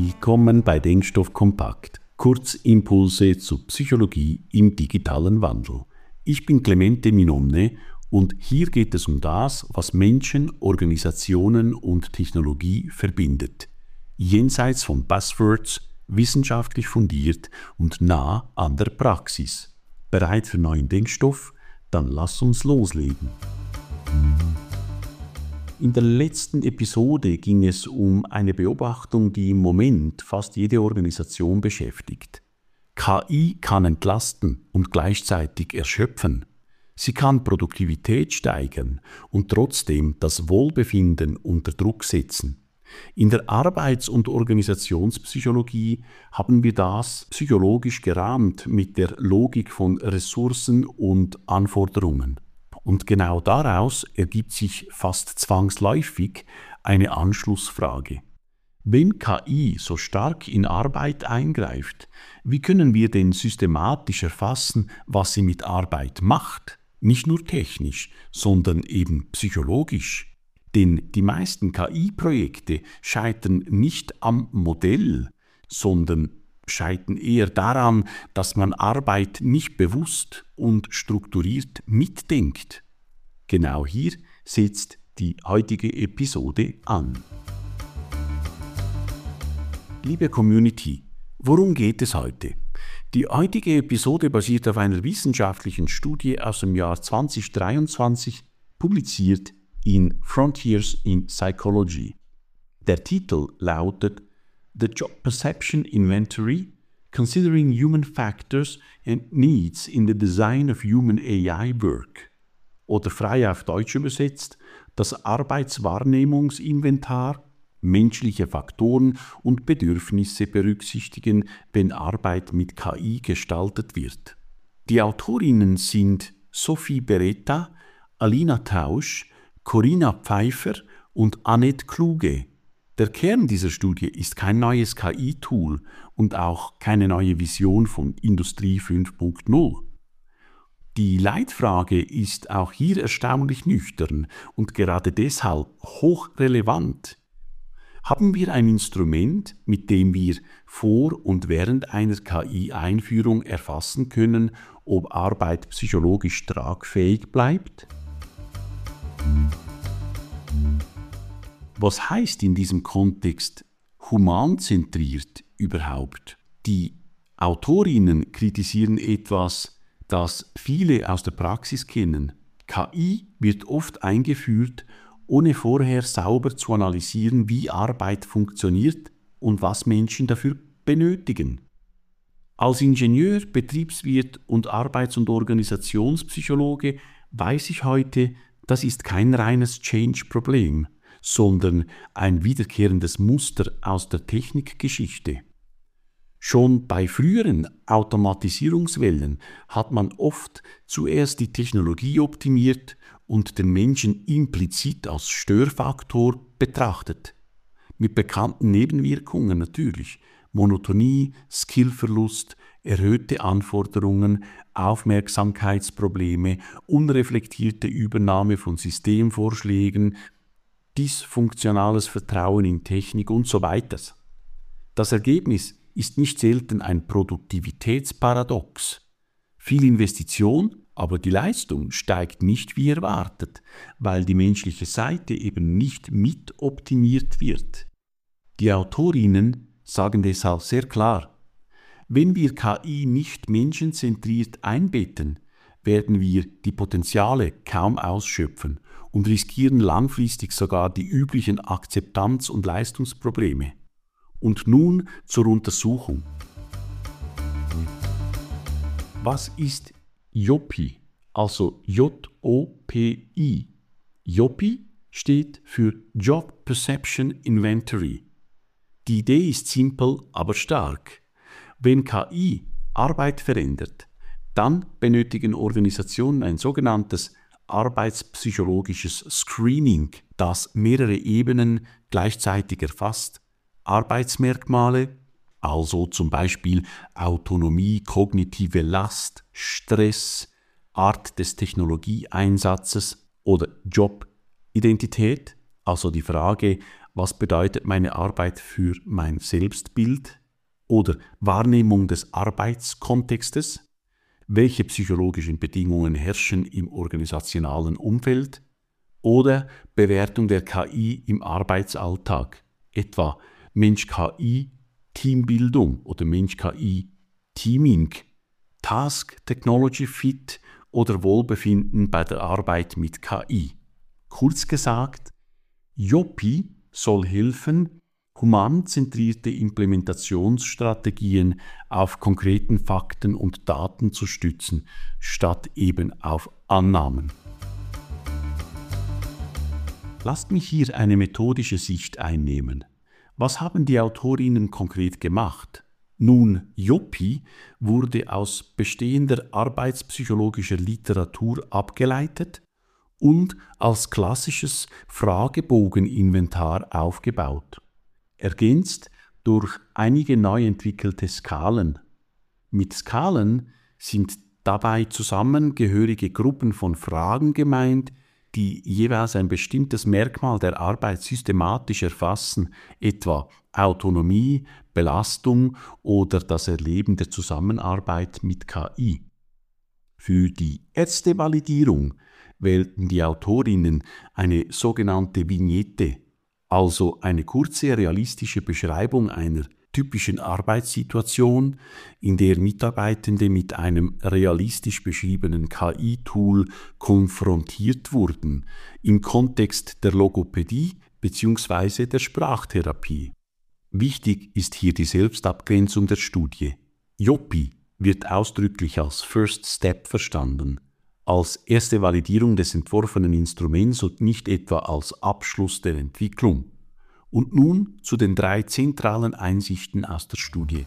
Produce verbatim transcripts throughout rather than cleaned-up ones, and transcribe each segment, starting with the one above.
Willkommen bei Denkstoff Kompakt, Kurzimpulse zur Psychologie im digitalen Wandel. Ich bin Clemente Minomne und hier geht es um das, was Menschen, Organisationen und Technologie verbindet. Jenseits von Buzzwords, wissenschaftlich fundiert und nah an der Praxis. Bereit für neuen Denkstoff? Dann lass uns loslegen. In der letzten Episode ging es um eine Beobachtung, die im Moment fast jede Organisation beschäftigt. K I kann entlasten und gleichzeitig erschöpfen. Sie kann Produktivität steigern und trotzdem das Wohlbefinden unter Druck setzen. In der Arbeits- und Organisationspsychologie haben wir das psychologisch gerahmt mit der Logik von Ressourcen und Anforderungen. Und genau daraus ergibt sich fast zwangsläufig eine Anschlussfrage. Wenn K I so stark in Arbeit eingreift, wie können wir denn systematisch erfassen, was sie mit Arbeit macht? Nicht nur technisch, sondern eben psychologisch. Denn die meisten K I-Projekte scheitern nicht am Modell, sondern scheitern eher daran, dass man Arbeit nicht bewusst und strukturiert mitdenkt. Genau hier setzt die heutige Episode an. Liebe Community, worum geht es heute? Die heutige Episode basiert auf einer wissenschaftlichen Studie aus dem Jahr zwanzig dreiundzwanzig, publiziert in Frontiers in Psychology. Der Titel lautet The Job Perception Inventory, Considering Human Factors and Needs in the Design of Human A I Work. Oder frei auf Deutsch übersetzt, das Arbeitswahrnehmungsinventar, menschliche Faktoren und Bedürfnisse berücksichtigen, wenn Arbeit mit K I gestaltet wird. Die Autorinnen sind Sophie Beretta, Alina Tausch, Corinna Pfeiffer und Annette Kluge. Der Kern dieser Studie ist kein neues K I-Tool und auch keine neue Vision von Industrie fünf Punkt null. Die Leitfrage ist auch hier erstaunlich nüchtern und gerade deshalb hochrelevant. Haben wir ein Instrument, mit dem wir vor und während einer K I-Einführung erfassen können, ob Arbeit psychologisch tragfähig bleibt? Was heißt in diesem Kontext humanzentriert überhaupt? Die Autorinnen kritisieren etwas, das viele aus der Praxis kennen. K I wird oft eingeführt, ohne vorher sauber zu analysieren, wie Arbeit funktioniert und was Menschen dafür benötigen. Als Ingenieur, Betriebswirt und Arbeits- und Organisationspsychologe weiß ich heute, das ist kein reines Change-Problem, sondern ein wiederkehrendes Muster aus der Technikgeschichte. Schon bei früheren Automatisierungswellen hat man oft zuerst die Technologie optimiert und den Menschen implizit als Störfaktor betrachtet. Mit bekannten Nebenwirkungen natürlich: Monotonie, Skillverlust, erhöhte Anforderungen, Aufmerksamkeitsprobleme, unreflektierte Übernahme von Systemvorschlägen, dysfunktionales Vertrauen in Technik und so weiter. Das Ergebnis ist nicht selten ein Produktivitätsparadox. Viel Investition, aber die Leistung steigt nicht wie erwartet, weil die menschliche Seite eben nicht mitoptimiert wird. Die Autorinnen sagen deshalb sehr klar: Wenn wir K I nicht menschenzentriert einbetten, werden wir die Potenziale kaum ausschöpfen und riskieren langfristig sogar die üblichen Akzeptanz- und Leistungsprobleme. Und nun zur Untersuchung. Was ist J O P I, also J O P I? J O P I steht für Job Perception Inventory. Die Idee ist simpel, aber stark. Wenn K I Arbeit verändert, dann benötigen Organisationen ein sogenanntes arbeitspsychologisches Screening, das mehrere Ebenen gleichzeitig erfasst. Arbeitsmerkmale, also zum Beispiel Autonomie, kognitive Last, Stress, Art des Technologieeinsatzes oder Jobidentität, also die Frage, was bedeutet meine Arbeit für mein Selbstbild oder Wahrnehmung des Arbeitskontextes, welche psychologischen Bedingungen herrschen im organisationalen Umfeld oder Bewertung der K I im Arbeitsalltag, etwa Mensch-K I-Teambildung oder Mensch-K I-Teaming, Task-Technology-Fit oder Wohlbefinden bei der Arbeit mit K I. Kurz gesagt, Jopi soll helfen, humanzentrierte Implementationsstrategien auf konkreten Fakten und Daten zu stützen, statt eben auf Annahmen. Lasst mich hier eine methodische Sicht einnehmen. Was haben die Autorinnen konkret gemacht? Nun, Jopi wurde aus bestehender arbeitspsychologischer Literatur abgeleitet und als klassisches Fragebogeninventar aufgebaut, ergänzt durch einige neu entwickelte Skalen. Mit Skalen sind dabei zusammengehörige Gruppen von Fragen gemeint, die jeweils ein bestimmtes Merkmal der Arbeit systematisch erfassen, etwa Autonomie, Belastung oder das Erleben der Zusammenarbeit mit K I. Für die erste Validierung wählten die Autorinnen eine sogenannte Vignette, also eine kurze realistische Beschreibung einer typischen Arbeitssituation, in der Mitarbeitende mit einem realistisch beschriebenen K I-Tool konfrontiert wurden, im Kontext der Logopädie bzw. der Sprachtherapie. Wichtig ist hier die Selbstabgrenzung der Studie. Jopi wird ausdrücklich als First Step verstanden, als erste Validierung des entworfenen Instruments und nicht etwa als Abschluss der Entwicklung. Und nun zu den drei zentralen Einsichten aus der Studie.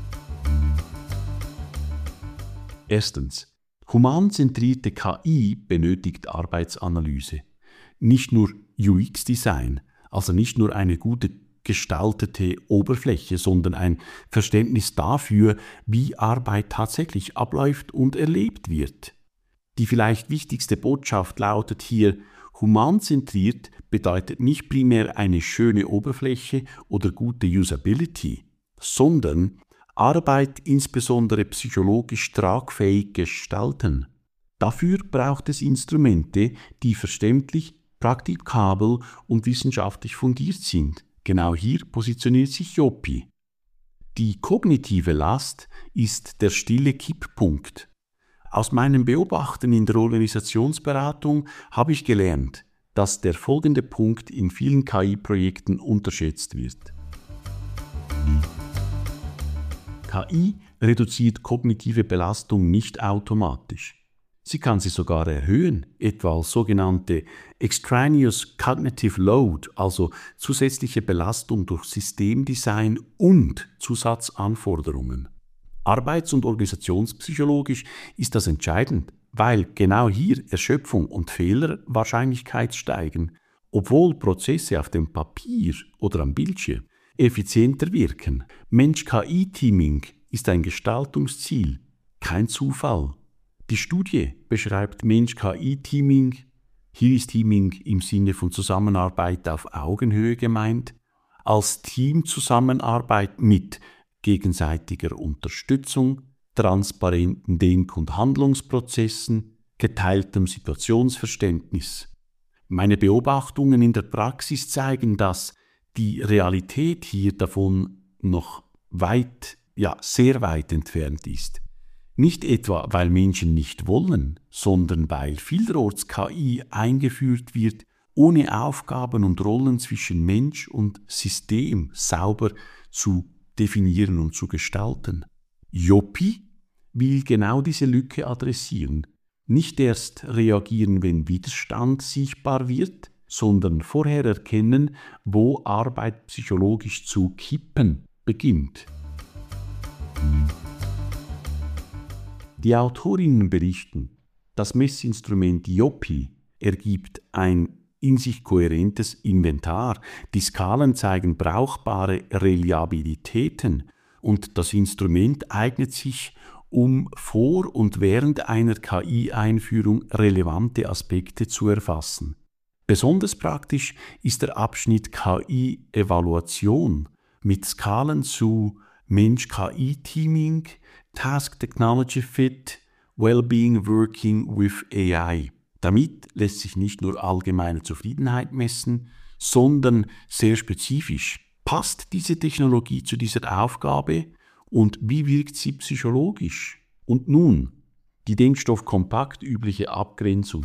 Erstens. Humanzentrierte K I benötigt Arbeitsanalyse. Nicht nur U X-Design, also nicht nur eine gute gestaltete Oberfläche, sondern ein Verständnis dafür, wie Arbeit tatsächlich abläuft und erlebt wird. Die vielleicht wichtigste Botschaft lautet hier: Humanzentriert bedeutet nicht primär eine schöne Oberfläche oder gute Usability, sondern Arbeit insbesondere psychologisch tragfähig gestalten. Dafür braucht es Instrumente, die verständlich, praktikabel und wissenschaftlich fundiert sind. Genau hier positioniert sich Jopi. Die kognitive Last ist der stille Kipppunkt. Aus meinem Beobachten in der Organisationsberatung habe ich gelernt, dass der folgende Punkt in vielen K I-Projekten unterschätzt wird. K I reduziert kognitive Belastung nicht automatisch. Sie kann sie sogar erhöhen, etwa als sogenannte Extraneous Cognitive Load, also zusätzliche Belastung durch Systemdesign und Zusatzanforderungen. Arbeits- und organisationspsychologisch ist das entscheidend, weil genau hier Erschöpfung und Fehlerwahrscheinlichkeit steigen, obwohl Prozesse auf dem Papier oder am Bildschirm effizienter wirken. Mensch-K I-Teaming ist ein Gestaltungsziel, kein Zufall. Die Studie beschreibt Mensch-K I-Teaming, hier ist Teaming im Sinne von Zusammenarbeit auf Augenhöhe gemeint, als Teamzusammenarbeit mit gegenseitiger Unterstützung, transparenten Denk- und Handlungsprozessen, geteiltem Situationsverständnis. Meine Beobachtungen in der Praxis zeigen, dass die Realität hier davon noch weit, ja sehr weit entfernt ist. Nicht etwa, weil Menschen nicht wollen, sondern weil vielerorts K I eingeführt wird, ohne Aufgaben und Rollen zwischen Mensch und System sauber zu definieren und zu gestalten. Jopi will genau diese Lücke adressieren. Nicht erst reagieren, wenn Widerstand sichtbar wird, sondern vorher erkennen, wo Arbeit psychologisch zu kippen beginnt. Die Autorinnen berichten, das Messinstrument Jopi ergibt ein in sich kohärentes Inventar. Die Skalen zeigen brauchbare Reliabilitäten und das Instrument eignet sich, um vor und während einer K I-Einführung relevante Aspekte zu erfassen. Besonders praktisch ist der Abschnitt K I-Evaluation mit Skalen zu Mensch-K I-Teaming, Task-Technology-Fit, Wellbeing Working with A I. Damit lässt sich nicht nur allgemeine Zufriedenheit messen, sondern sehr spezifisch. Passt diese Technologie zu dieser Aufgabe und wie wirkt sie psychologisch? Und nun die Denkstoff kompakt übliche Abgrenzung.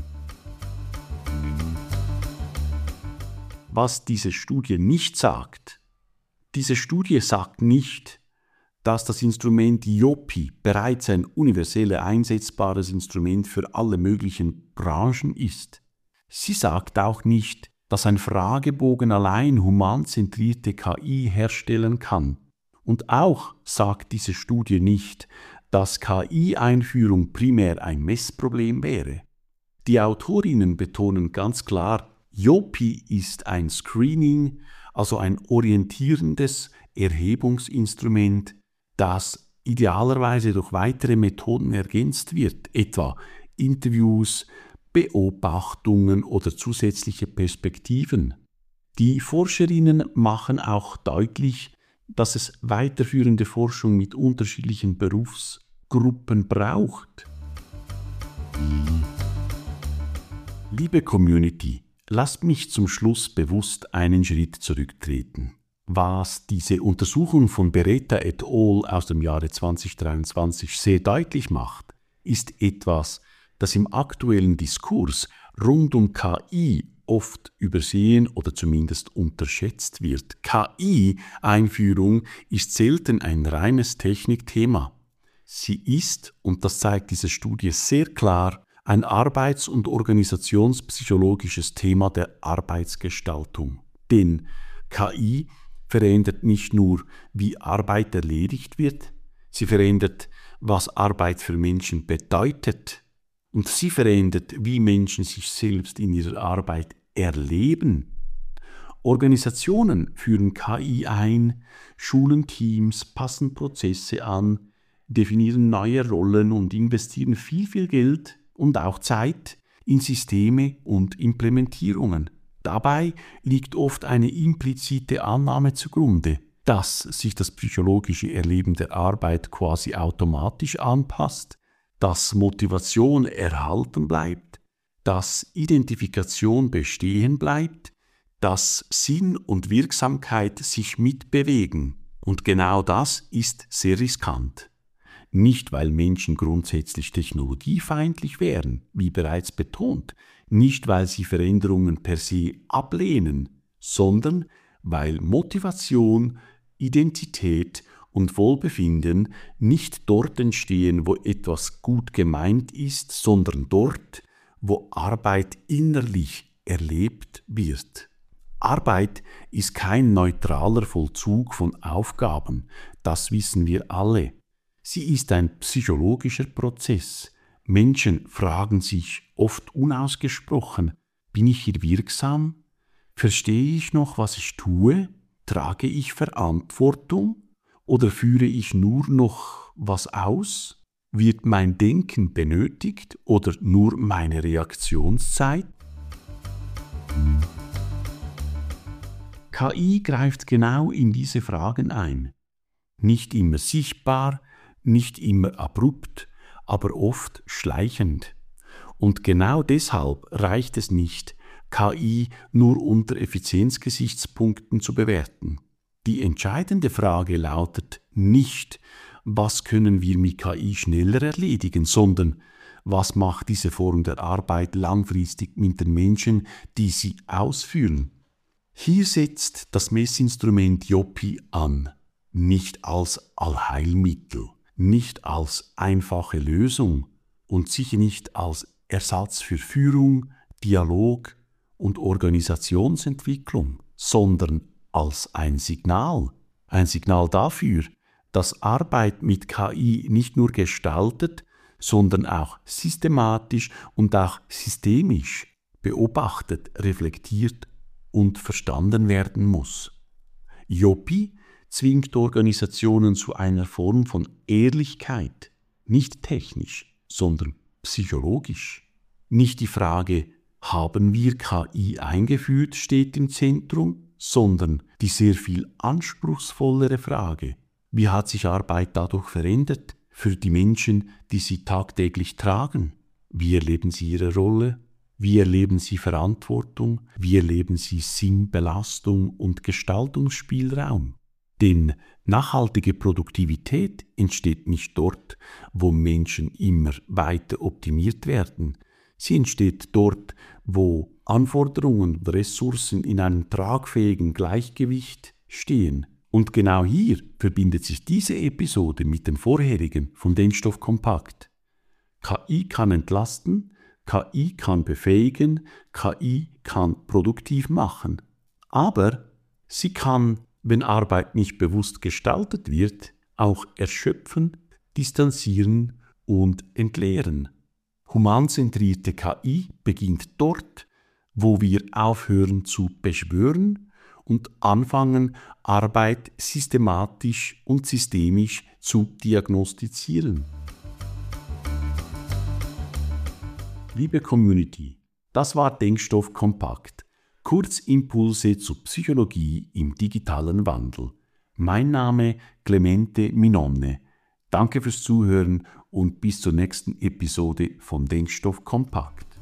Was diese Studie nicht sagt, diese Studie sagt nicht, dass das Instrument I O P I bereits ein universell einsetzbares Instrument für alle möglichen Branchen ist. Sie sagt auch nicht, dass ein Fragebogen allein humanzentrierte K I herstellen kann. Und auch sagt diese Studie nicht, dass K I-Einführung primär ein Messproblem wäre. Die Autorinnen betonen ganz klar, I O P I ist ein Screening, also ein orientierendes Erhebungsinstrument, das idealerweise durch weitere Methoden ergänzt wird, etwa Interviews, Beobachtungen oder zusätzliche Perspektiven. Die Forscherinnen machen auch deutlich, dass es weiterführende Forschung mit unterschiedlichen Berufsgruppen braucht. Liebe Community, lasst mich zum Schluss bewusst einen Schritt zurücktreten. Was diese Untersuchung von Beretta et al. Aus dem Jahre zweitausenddreiundzwanzig sehr deutlich macht, ist etwas, das im aktuellen Diskurs rund um K I oft übersehen oder zumindest unterschätzt wird. K I-Einführung ist selten ein reines Technikthema. Sie ist, und das zeigt diese Studie sehr klar, ein arbeits- und organisationspsychologisches Thema der Arbeitsgestaltung. Denn K I verändert nicht nur, wie Arbeit erledigt wird, sie verändert, was Arbeit für Menschen bedeutet. Und sie verändert, wie Menschen sich selbst in ihrer Arbeit erleben. Organisationen führen K I ein, schulen Teams, passen Prozesse an, definieren neue Rollen und investieren viel, viel Geld und auch Zeit in Systeme und Implementierungen. Dabei liegt oft eine implizite Annahme zugrunde, dass sich das psychologische Erleben der Arbeit quasi automatisch anpasst, dass Motivation erhalten bleibt, dass Identifikation bestehen bleibt, dass Sinn und Wirksamkeit sich mitbewegen. Und genau das ist sehr riskant. Nicht, weil Menschen grundsätzlich technologiefeindlich wären, wie bereits betont, nicht, weil sie Veränderungen per se ablehnen, sondern weil Motivation, Identität und Wohlbefinden nicht dort entstehen, wo etwas gut gemeint ist, sondern dort, wo Arbeit innerlich erlebt wird. Arbeit ist kein neutraler Vollzug von Aufgaben, das wissen wir alle. Sie ist ein psychologischer Prozess. Menschen fragen sich oft unausgesprochen, bin ich hier wirksam? Verstehe ich noch, was ich tue? Trage ich Verantwortung? Oder führe ich nur noch was aus? Wird mein Denken benötigt oder nur meine Reaktionszeit? K I greift genau in diese Fragen ein. Nicht immer sichtbar, nicht immer abrupt, aber oft schleichend. Und genau deshalb reicht es nicht, K I nur unter Effizienzgesichtspunkten zu bewerten. Die entscheidende Frage lautet nicht, was können wir mit K I schneller erledigen, sondern was macht diese Form der Arbeit langfristig mit den Menschen, die sie ausführen. Hier setzt das Messinstrument I O P I an, nicht als Allheilmittel, nicht als einfache Lösung und sicher nicht als Ersatz für Führung, Dialog und Organisationsentwicklung, sondern als ein Signal, ein Signal dafür, dass Arbeit mit K I nicht nur gestaltet, sondern auch systematisch und auch systemisch beobachtet, reflektiert und verstanden werden muss. I O P I zwingt Organisationen zu einer Form von Ehrlichkeit, nicht technisch, sondern psychologisch. Nicht die Frage, Haben wir K I eingeführt, steht im Zentrum, sondern die sehr viel anspruchsvollere Frage: Wie hat sich Arbeit dadurch verändert für die Menschen, die sie tagtäglich tragen? Wie erleben sie ihre Rolle? Wie erleben sie Verantwortung? Wie erleben sie Sinn, Belastung und Gestaltungsspielraum? Denn nachhaltige Produktivität entsteht nicht dort, wo Menschen immer weiter optimiert werden. Sie entsteht dort, wo Anforderungen und Ressourcen in einem tragfähigen Gleichgewicht stehen. Und genau hier verbindet sich diese Episode mit dem vorherigen von Denkstoff Kompakt. K I kann entlasten, K I kann befähigen, K I kann produktiv machen. Aber sie kann, wenn Arbeit nicht bewusst gestaltet wird, auch erschöpfen, distanzieren und entleeren. Humanzentrierte K I beginnt dort, wo wir aufhören zu beschwören und anfangen, Arbeit systematisch und systemisch zu diagnostizieren. Liebe Community, das war Denkstoff Kompakt. Kurzimpulse zur Psychologie im digitalen Wandel. Mein Name Clemente Minonne. Danke fürs Zuhören und bis zur nächsten Episode von Denkstoff Kompakt.